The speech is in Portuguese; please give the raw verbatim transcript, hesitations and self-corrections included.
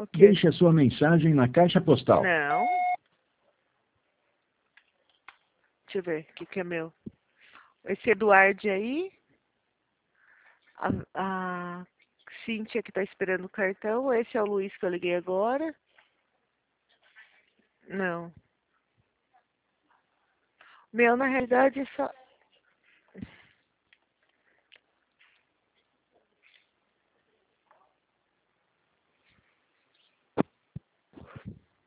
O quê? Deixe a sua mensagem na caixa postal. Não. Deixa eu ver o que, que é meu. Esse Eduardo aí. A, a Cíntia que tá esperando o cartão. Esse é o Luiz que eu liguei agora. Não. Meu, na realidade, é só...